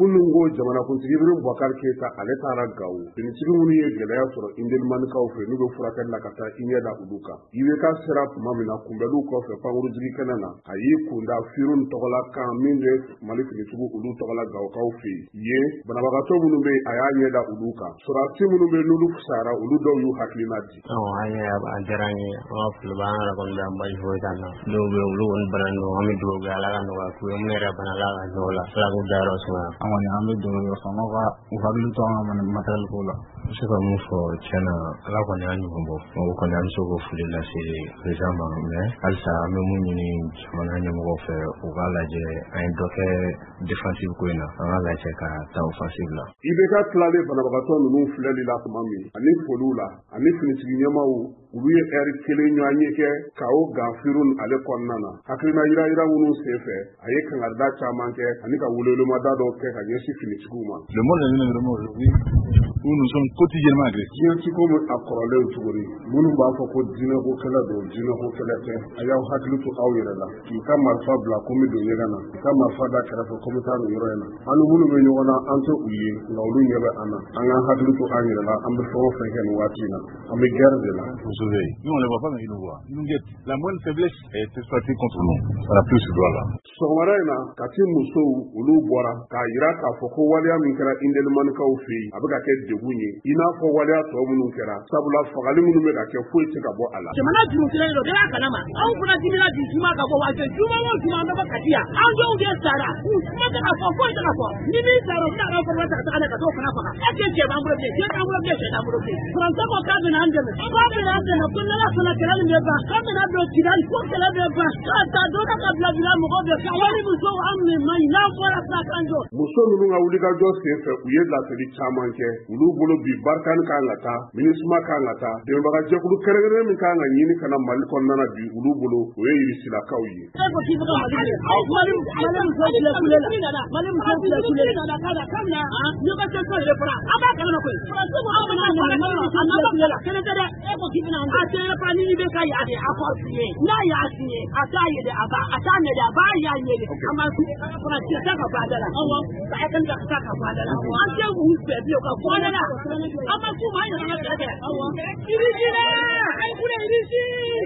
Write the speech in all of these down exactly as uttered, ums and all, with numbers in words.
kunun go jamana kuntigi Ibrahim Boubacar Keita ale taara Gawo finitigi minnu ye gɛlɛya sɔrɔ Indelimanicaw fɛ n'u bɛ furakɛli la ka taa i ɲɛ da olu kan I B K sera tuma min na kunbɛliw kɔfɛ pankurunjigi kɛnɛ na a y'i kunda Firun tɔgɔla kan min bɛ Mali finitigiw olu tɔgɔla Gawokaw fɛ yen banabagatɔ minnu bɛ a y'a ɲɛ da olu kan sɔrɔdasi minnu bɛ n'olu fisayara olu dɔw y'u hakilina di. An ye a diyara n ye an ka foli b'an yɛrɛ kɔni bɛ an baji foyi t'an na n'u bɛ olu kɔni bana don an bɛ dugawu kɛ Ala ka nɔgɔya k'u ye mun yɛrɛ bana la ka nɔgɔ la Ala k'u dayɔrɔ sumaya. An kɔni an bɛ dugawu kɛ faamaw ka u hakili to an ka matériel ko la. N bɛ se ka mun fɔ tiɲɛna Ala kɔni y'a ɲuman bɔ o kɔni an bɛ se k'o foli lase président ma mais halisa an bɛ mun ɲini jamana ɲɛmɔgɔw fɛ u k'a lajɛ an ye dɔ kɛ défensive ko in na an k'a lajɛ ka taa offensive la. I B K tilalen banabagatɔ ninnu filɛli la tuma min ani foliw la ani finitigi ɲɛmaw olu ye heure kelen ɲɔgɔn ye kɛ ka o Firun ale kɔnɔna na hakilina yira yira minnu senfɛ a ye kangarida caman kɛ ani ka welewelemada dɔw kɛ ka ɲɛsin finitigiw ma. Le monde est vraiment aujourd'hui où nous sommes quotidiennement agressés. Diɲɛtigi bɛ a kɔrɔlen tuguni minnu b'a fɔ ko diinɛko kɛlɛ don diinɛko kɛlɛ tɛ a y'aw hakili to aw yɛrɛ la k'i ka marifa bila ko min don ɲɛgɛn na k'i ka marifa da kɛrɛfɛ ko min taa nin yɔrɔ in na an ni minnu bɛ ɲɔgɔn na an tɛ u ye nka olu ɲɛ bɛ an na an k'an hakili to an yɛrɛ la an bɛ fɛn o fɛn kɛ nin waati in na an bɛ guerre de la. Nous on les voit pas mais ils nous voient. Ils nous guettent. La moindre faiblesse est exploitée contre nous. Ça n'a plus ce droit là. Sɔgɔmada in na Kati musow olu bɔra k'a yira k'a fɔ ko waleya min kɛra Indelimanicaw fɛ yen a bɛ ka kɛ degun ye i n'a fɔ waleya tɔ minnu kɛra sabula fagali minnu bɛ ka kɛ foyi tɛ ka bɔ a la. Jamana juru kelen don bɛɛ b'a kalama anw fana dimina bi juma ka bɔ waati juma o juma an bɛ bɔ Kati yan an dɔw de sara u kuma tɛ ka fɔ foyi tɛ ka fɔ ni min sara u bɛna ka fɔ ta ka ka t'o fana faga est ce que cɛ b'an bolo bilen cɛ t'an bolo bilen cɛ t'an bolo bilen Faransa ko k'a bɛna an dɛmɛ k'a bɛna an dɛmɛ ko n'Ala sɔnna kɛlɛ nin bɛ ban k'a bɛna don Kidali ko kɛlɛ bɛ ban k'a ta dɔ ka bila bila mɔgɔw bɛɛ fɛ wari musow an minɛ man ɲi n'an fɔra sa kan jɔ. Muso ninnu ka wulikajɔ senfɛ u ye laseli caman kɛ olu bolo bi barikani kan ka taa minisuma kan ka taa dɛmɛbagajɛkulu kɛrɛnkɛrɛnnen min kan ka ɲini ka na Mali kɔnɔna na bi olu bolo o ye Irisilakaw ye. E ko k'i bɛ ka Mali de Mali Mali muso filɛ kule la Mali muso filɛ kule la kabini négociation de fara an b'a kalama koyi Faransi ko an bɛna Mali muso filɛ kule la kelen tɛ dɛ e ko k'i bɛna an a tɛ pas ni I B K y'a de accord signé n'a y'a signé a t'a ye de a b'a a t'a ɲɛ de a b'a y'a ɲɛ de an b'a Faransi tɛ ka bɔ a da la awɔ ka Ekɔli ka taa ka bɔ a da la an tɛ u fɛ bilen ka bɔ a da la an ma s'u ma an yɛrɛ ka kɛ awɔ Irisi la an kule Irisi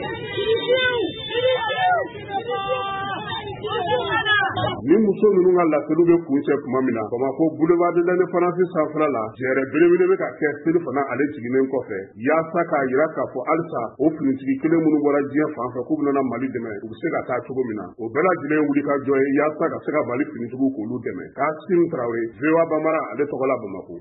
Ni muso ninnu ka laseliw bɛ kun cɛ tuma min na Bamako boulevard de l'Indépendance sanfɛla la jɛrɛ belebele bɛ ka kɛ seli fana ale jiginnen kɔfɛ yaasa k'a jira k'a fɔ halisa o finitigi kelen minnu bɔra diɲɛ fan fɛ k'u bɛna Mali dɛmɛ u bɛ se ka taa cogo min na o bɛɛ lajɛlen wuli ka jɔ ye yaasa ka se ka Mali finitigiw k'olu dɛmɛ Kassim Traoré V O A Bambara ale tɔgɔ la Bamako.